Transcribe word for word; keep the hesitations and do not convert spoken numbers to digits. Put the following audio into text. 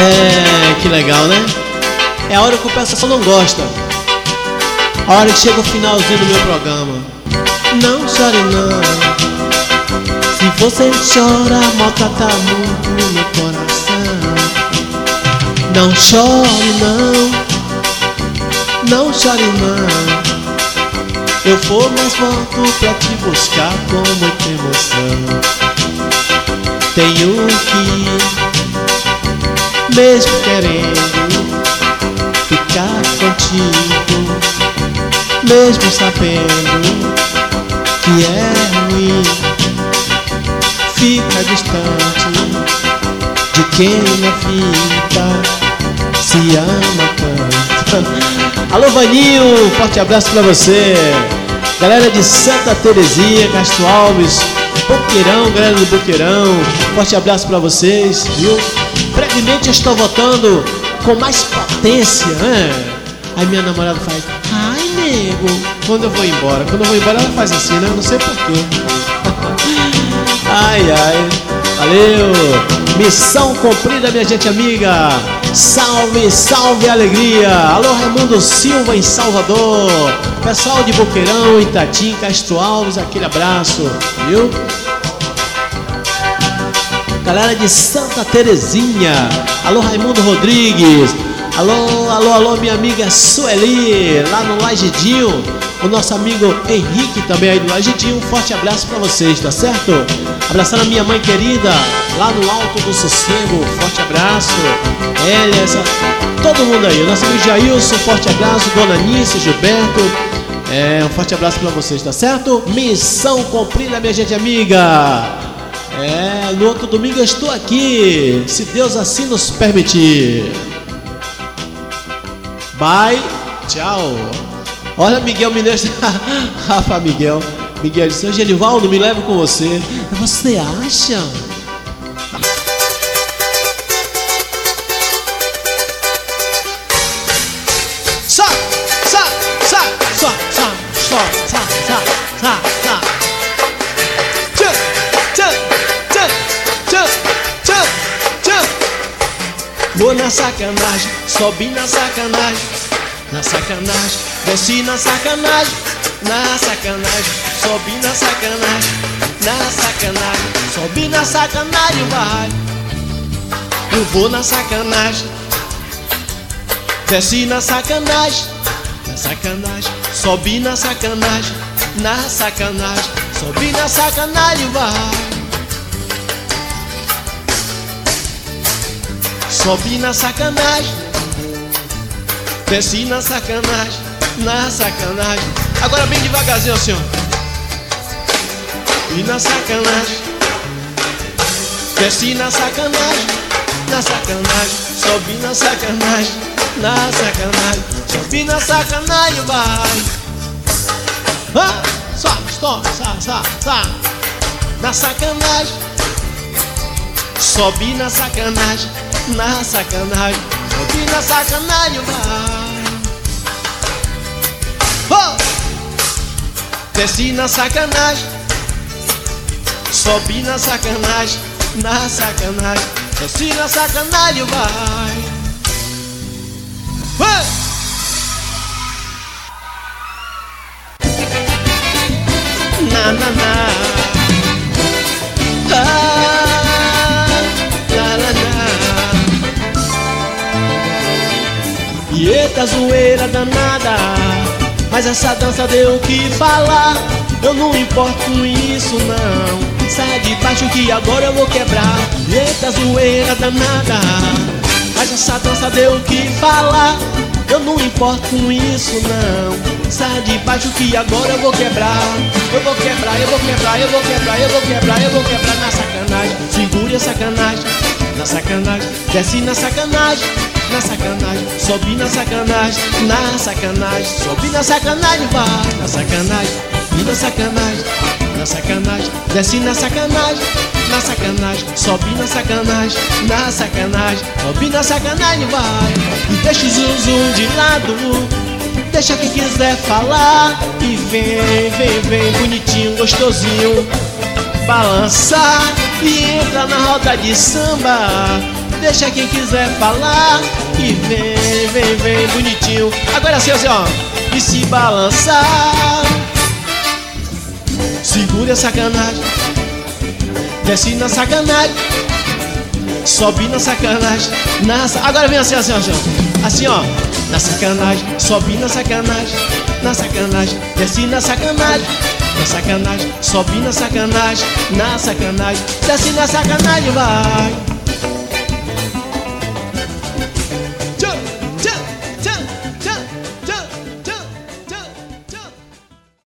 É, que legal, né? É a hora que o pessoal não gosta. A hora que chega o finalzinho do meu programa. Não chore não. Se você chora, maltrata muito meu coração. Não chore não. Não chore não. Eu vou, mas volto pra te buscar com muita emoção. Tenho que, mesmo querendo, ficar contigo, mesmo sabendo que é ruim. Fica distante de quem na vida se ama tanto. Alô, Vaninho, forte abraço pra você. Galera de Santa Terezinha, Castro Alves, Boqueirão, galera do Boqueirão, forte abraço pra vocês, viu? Brevemente eu estou voltando com mais potência, né? Aí minha namorada faz: ai, nego, quando eu vou embora. Quando eu vou embora ela faz assim, né? Eu não sei porquê. Ai, ai, valeu. Missão cumprida, minha gente amiga. Salve, salve, alegria. Alô, Raimundo Silva em Salvador. Pessoal de Boqueirão, Itatim, Castro Alves, aquele abraço, viu? Galera de Santa Terezinha. Alô, Raimundo Rodrigues. Alô, alô, alô, minha amiga Sueli, lá no Lagedinho. O nosso amigo Henrique também aí do Lagedinho. Um forte abraço pra vocês, tá certo? Abraçando a minha mãe querida, lá no Alto do Sossego. Forte abraço. Ela, essa, todo mundo aí. O nosso amigo Jailson, forte abraço. Dona Nícia, Gilberto. É, um forte abraço pra vocês, tá certo? Missão cumprida, minha gente amiga. É, no outro domingo eu estou aqui, se Deus assim nos permitir. Bye, tchau. Olha, Miguel Mineiro. Rafa, Miguel. Miguel disse: ô Genivaldo, me leva com você. Você acha? Só, só, só, só, só, só, só, só, só, só. Tchau, tchau, tchau, tchau, tchau, tchau. Vou na sacanagem, sobe na sacanagem, na sacanagem, desci na sacanagem, na sacanagem, sobe na sacanagem, na sacanagem, sobe na sacanagem, vai. Eu vou na sacanagem, desci na sacanagem, na sacanagem, sobe na sacanagem, na sacanagem, sobe na sacanagem, vai. Sobe na sacanagem, desci na sacanagem, na sacanagem. Agora bem devagarzinho assim, ó. E na sacanagem, desci na sacanagem, na sacanagem, sobe na sacanagem, na sacanagem, sobe na sacanagem, vai. Ah, só, stop, sa, sa, sa. Na sacanagem, sobe na sacanagem, na sacanagem, sobe na sacanagem, vai. Oh! Desci na sacanagem, sobe na sacanagem, na sacanagem, desci na sacanagem, vai. Oh! Na na na. Ah, la la la. E eita zoeira danada, mas essa dança deu o que falar. Eu não importo com isso não, sai de baixo que agora eu vou quebrar. Eita zoeira danada, mas essa dança deu o que falar. Eu não importo com isso não, sai de baixo que agora eu vou quebrar. Eu vou quebrar, eu vou quebrar, eu vou quebrar, eu vou quebrar, eu vou quebrar na sacanagem. Segure a sacanagem, na sacanagem, desce na sacanagem, na sacanagem, sobe na sacanagem, na sacanagem, sobe na sacanagem, vai na sacanagem, e na sacanagem, na sacanagem, desce na sacanagem, na sacanagem, sobe na sacanagem, na sacanagem, sobe na sacanagem, vai. E deixa o zum zum de lado, deixa quem quiser falar. E vem, vem, vem, bonitinho, gostosinho, balançar. e entra na roda de samba. Deixa quem quiser falar e vem, vem, vem, bonitinho. Agora assim, assim, ó, e se balançar. Segura a sacanagem, desce na sacanagem, sobe na sacanagem, na... Agora vem assim, assim, assim, ó. Assim, ó, na sacanagem, sobe na sacanagem, na sacanagem, desce na sacanagem, na sacanagem, sobe na sacanagem, na sacanagem, desce na sacanagem, vai.